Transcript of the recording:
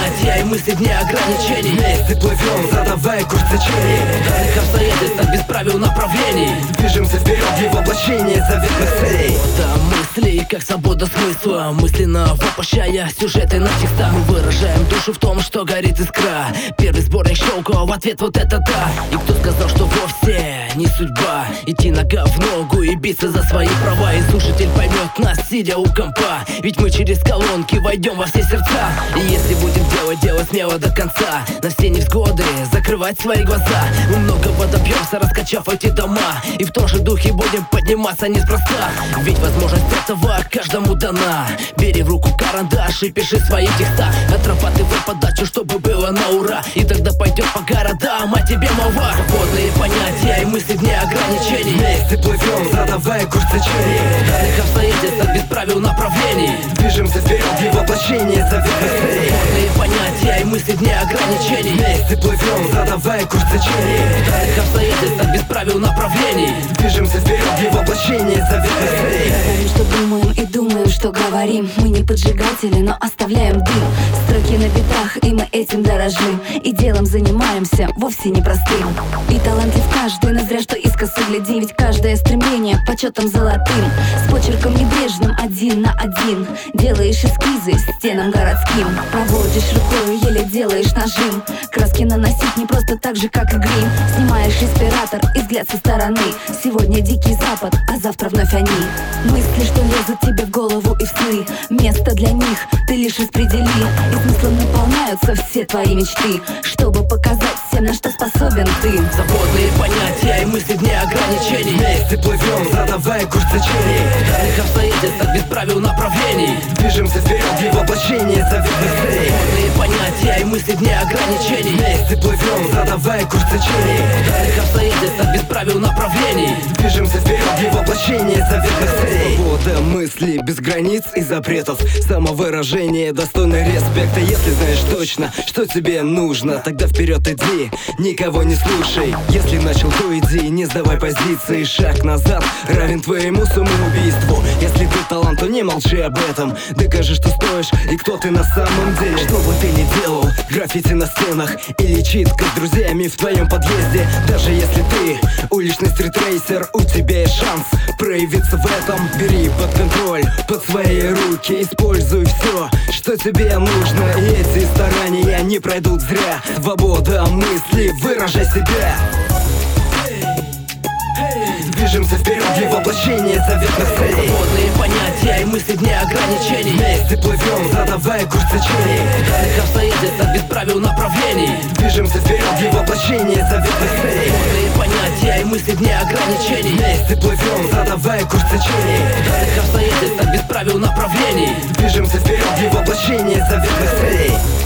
понятия и мысли вне ограничений. Вместе плывем, задавая курс течений. В данных обстоятельствах без правил направлений Движемся вперед в воплощение заветных целей. Это мысли, как свобода смысла, мысленно воплощая сюжеты на текста. Мы выражаем душу в том, что горит искра. Первый сборник щелкал, в ответ вот это да. И кто сказал, что вовсе не судьба идти нога в ногу и биться за свои права. И слушатель поймет нас, сидя у компа, ведь мы через колонки войдем во все сердца. И если будем делать смело до конца, на все невзгоды закрывать свои глаза, мы многого добьемся, раскачав эти дома. И в том же духе будем подниматься неспроста, ведь возможность этого каждому дана. Бери в руку карандаш и пиши свои текста, отрабатывай подачу, чтобы было на ура. И тогда пойдет по городам, а тебе молва. Свободные понятия и мысли вне ограничений. Вместе плывем, задавая курс течений. В данных обстоятельствах без правил направлений Движемся вперед в воплощение заветных целей. Свободные понятия и мысли вне ограничений. Вместе плывем, задавая курс течений. В данных обстоятельствах без правил направлений Движемся вперед в воплощение заветных целей. Говорим, что думаем и думаем, что говорим. Мы не поджигатели, но оставляем дым. Строки на битах, и мы этим дорожим. И делом занимаемся вовсе непростым. И талантлив каждый, но зря что искоса гляди. Ведь каждое стремление почетом золотым. С почерком небрежным, один на один. Делаешь эскизы стенам городским. Проводишь рукой, еле делаешь нажим. Краски наносить не просто так же, как и грим. Снимаешь респиратор и взгляд со стороны. Сегодня дикий запад, а завтра вновь они. Мысли, что лезут тебе в голову и в сны, место для них ты лишь распредели. И смыслом наполняются все твои мечты, чтобы показать всем, на что способен ты. Свободные понятия и мысли вне ограничений. Вместе плывем, задавая курс течений. В данных обстоятельствах без правил направлений Движемся вперед в воплощение заветных целей. Свободные понятия и мысли вне ограничений. Вместе плывем, задавая курс течений. В данных обстоятельствах без правил направлений Движемся вперед в воплощение заветных целей. Свобода мысли без границ и запретов. Самовыражение достойно респекта. Если знаешь точно, что тебе нужно, тогда вперед иди, никого не слушай. Если начал, то иди, не сдавай позиции. Шаг назад равен твоему самоубийству. Если ты талант, то не молчи об этом. Докажи, что стоишь и кто ты на самом деле. Что бы ты ни делал, граффити на стенах или читка с друзьями в твоем подъезде. Даже если ты уличный стритрейсер, у тебя есть шанс проявиться в этом. Бери под контроль, под свои руки. Используй все, что тебе нужно. И эти старания не пройдут зря. Свобода мысли, выражай себя. Движемся вперед в воплощение заветных целей. Свободные понятия и мысли вне ограничений. Вместе плывем, задавая курс течений. В данных обстоятельствах без правил направлений Движемся вперед в воплощение заветных целей. Свободные понятия и мысли вне ограничений. Вместе плывем, задавая курс течений. В данных обстоятельствах без правил направлений Движемся вперед в воплощение заветных целей.